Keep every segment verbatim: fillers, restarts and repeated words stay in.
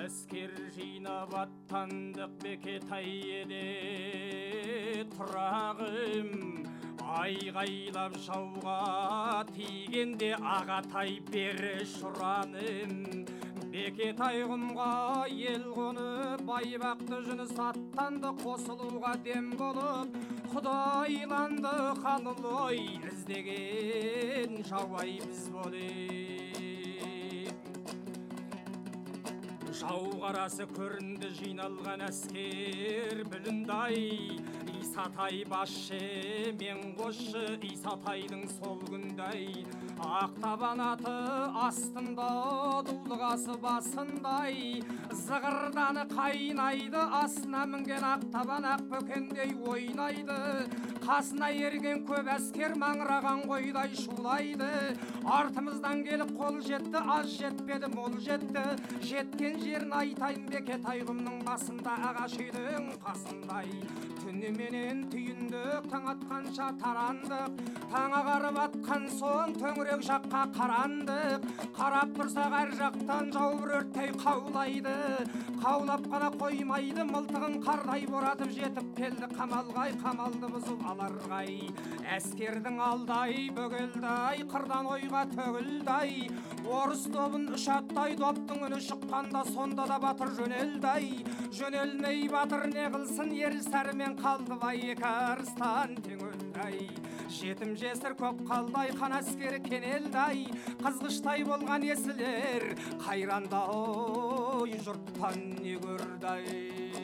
Әскер жинап аттандық Бекетай еді тұрағым, айғайлап жауға тигенде Ағатай бері шұраным. Бекетай құмға ел қонып, байбақты жүні саттанды, қосылуға дем болып, құдайланды қалылой, іздеген жауай біз болем. Жау қарасы көрінді жиналған әскер бүліндай, Исатай басшы, мен қосшы, Исатайдың сол күндай. Ақтабан аты астында, дулығасы басындай, зығырданы қайнайды, асына мінген Ақтабан ақ бөкендей ойнайды. Қасына ерген көп әскер маңыраған қойдай шулайды. Артымыздан келіп қол жетті, аз жетпеді, мол жетті. Жеткен жерін айтайын, Бекетай құмның басында, ағаш үйдің қасындай. Түніменен түйіндік, таң атқанша тарандық, таң ағарып атқан соң төңірек жаққа қарандық. Қарап тұрсақ әр жақтан жау бір өрттей қаулайды. Қаулап қана қоймайды, мылтығын қардай боратып жетіп келді қамалғай, қамалды бұзып аларғай. Әскердің алдай бөгелдай, қырдан ойға төгілдай, орыс тобын үш аттай, доптың үні шыққанда сонда да батыр жөнелдай. Жөнелмей батыр не қылсын, ел сәрімен қалды бай, екі арыстан теңелдай. Жетім жесір көп қалдай, қан әскері кенелдай, қызғыштай болған есілер қайранда, ой жұрттан не көрдай.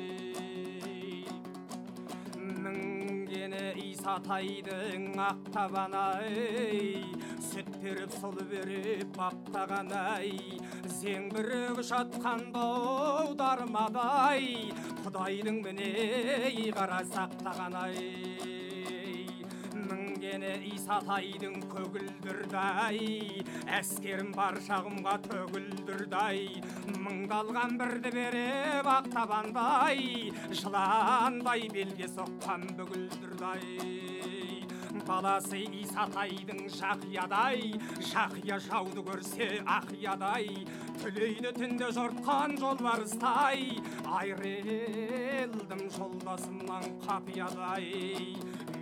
Мінгені Исатайдың Ақтабан-ай, сүт беріп сұл беріп баптаған-ай, зеңбірек жатқанда дармадай, Құдайдың міне қара сақтаған-ай. Мінгені Исатайдың көгілдірдай, әскерім бар шағымға төгілдірдай, мыңдалған бірді беріп Ақтабандай, жыландай белге соққан бүгілдірдай. Баласы Исатайдың Жақиядай, Жақия жауды көрсе Ақиядай, түлейді түнде жортқан жолбарыстай, айрылдым жолдасымнан қапиядай.